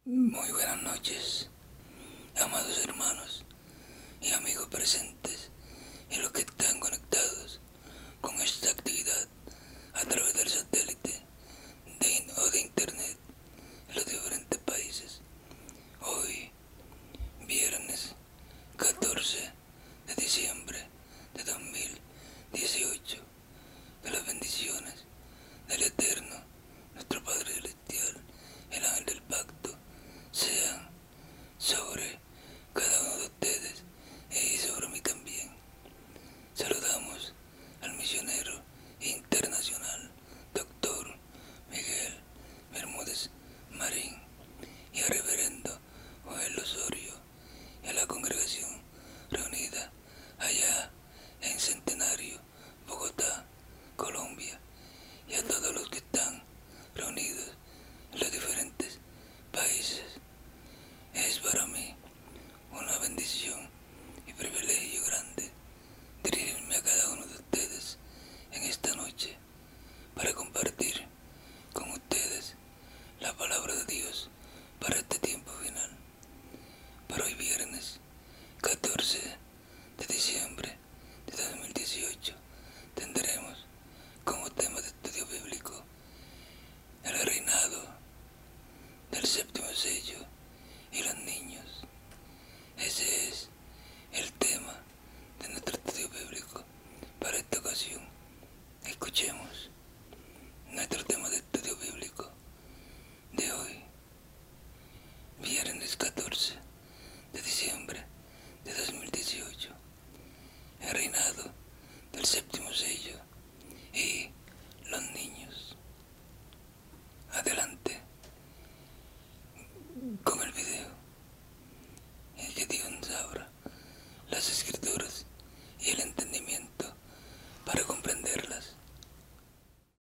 Muy buenas noches, amados hermanos y amigos presentes y los que están conectados con esta actividad a través del satélite o de internet en los diferentes países. Hoy, viernes 14 de diciembre de 2018, que las bendiciones del Eterno, nuestro Padre Celestial, el ángel del pacto, sean sobre cada uno de ustedes y sobre mí también. Saludamos al misionero internacional Dr. Miguel Bermúdez Marín y al reverendo Joel Osorio y a la congregación reunida allá en Centenario, Bogotá, Colombia, y a todos los que están reunidos en los diferentes países. Es para mí una bendición y privilegio grande dirigirme a cada uno de ustedes en esta noche para compartir con ustedes la palabra de Dios para este tiempo final. Para hoy viernes 14 de diciembre de 2018 tendremos como tema de estudio bíblico el reinado del séptimo sello